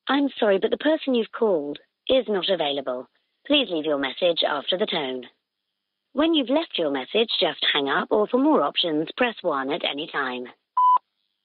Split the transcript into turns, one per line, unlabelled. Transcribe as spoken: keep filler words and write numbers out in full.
I'm sorry, but the person you've called is not available. Please leave your message after the tone. When you've left your message, just hang up, or for more options, press one at any time.